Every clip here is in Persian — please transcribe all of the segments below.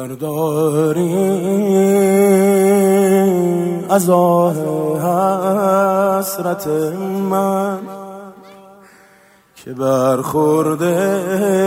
خبرداری از آه حسرت من که برخورده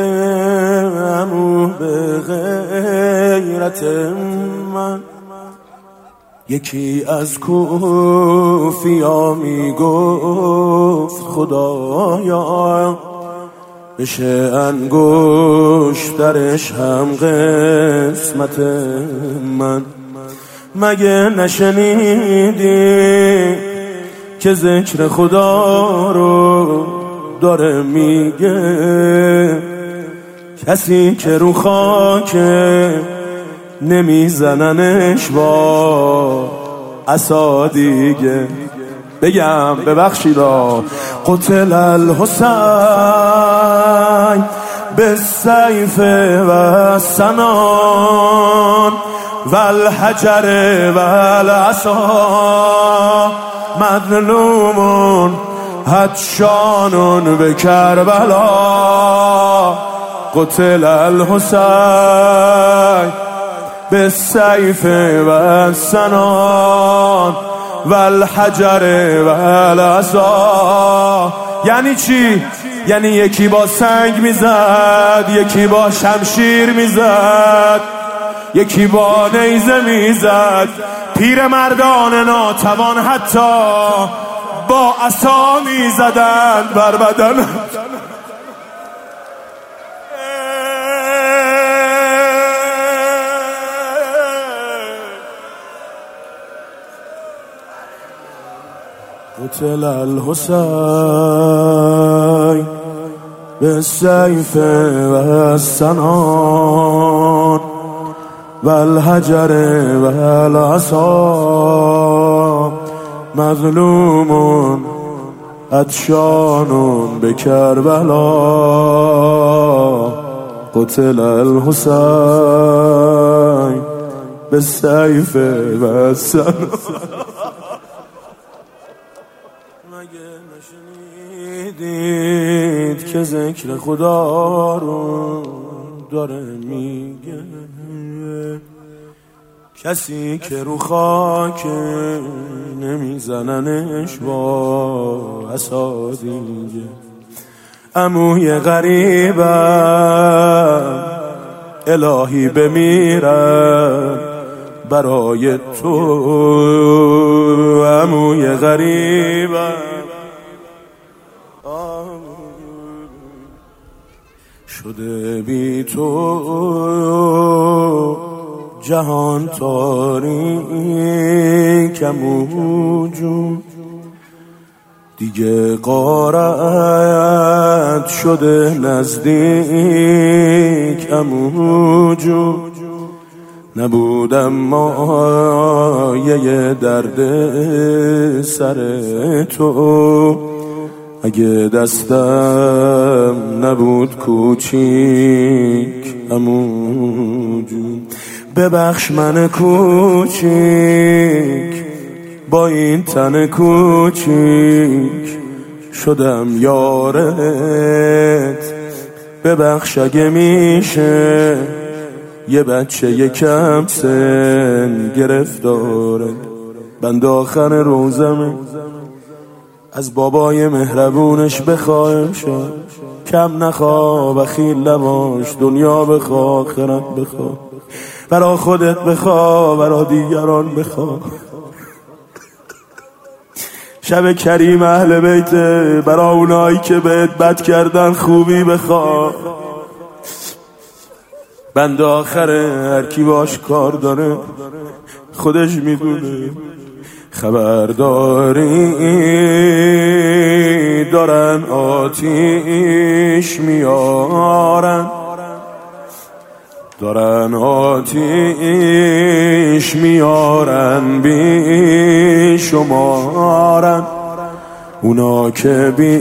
عمو به غیرت من. یکی از کوفیا میگفت خدایا بشه انگشترش هم قسمت من. مگه نشنیدی که ذکر خدا رو داره میگه کسی که رو خاکه نمیزننش با عصا دیگه. بگم ببخشیدا قتل الحسین بالسیف و السنان و الحجر و العصا مظلوم هدشان به کربلا. قتل الحسین بالسیف و السنان و الحجر و العصا. یعنی چی؟ یعنی یکی با سنگ میزد، یکی با شمشیر میزد، یکی با نیزه میزد. پیرمردان ناتوان حتی با عصا میزدند بر بدن. قتل الحسین بالسیف و السنان و الحجر و العصا مظلوم عطشان به کربلا. قتل الحسین بالسیف و السنان. مگه نشنیدید که ذکر خدا رو داره میگه کسی که رو خاک نمیزننش با عصا دیگه. عموی غریبم الهی بمیرم برای تو. عموی غریبم شده بی تو جهان تاریک. عمو جون دیگه غارت شده نزدیک. عمو جون نبودم مایه درد سر تو اگه دستم نبود کوچیک. عمو جون ببخش من کوچیک با این تن کوچیک شدم یارت. ببخش اگه میشه یه بچه یکم سن گرفتاره. بند آخر روزمه از بابای مهربونش بخوایم شد کم نخوا بخیل نباش. دنیا بخوا آخرت بخوا برا خودت بخوا برا دیگران بخوا. شب کریم اهل بیته برا اونایی که بهت بد کردن خوبی بخوا. بند آخره هر کی باش کار داره خودش میدونه. خبرداری دارن آتیش میارن، دارن آتیش میارن بی شمارن. اونا که بی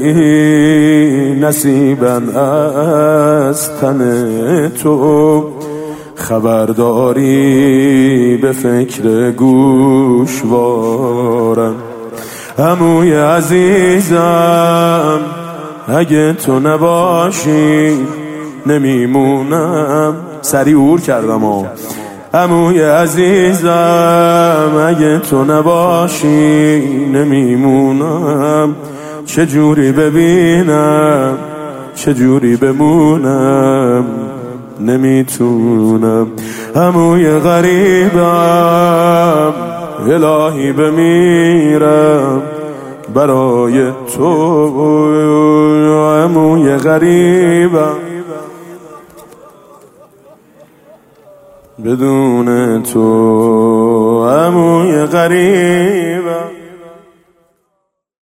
نصیبن از تن تو. خبرداری به فکر گوشوارن. عموی عزیزم اگه تو نباشی نمیمونم. سریع عور کردم عموی عزیزم اگه تو نباشی نمیمونم، چجوری ببینم چجوری بمونم، نمیتونم. عموی غریبم الهی بمیرم برای تو، عموی غریبم بدون تو، عموی غریبم.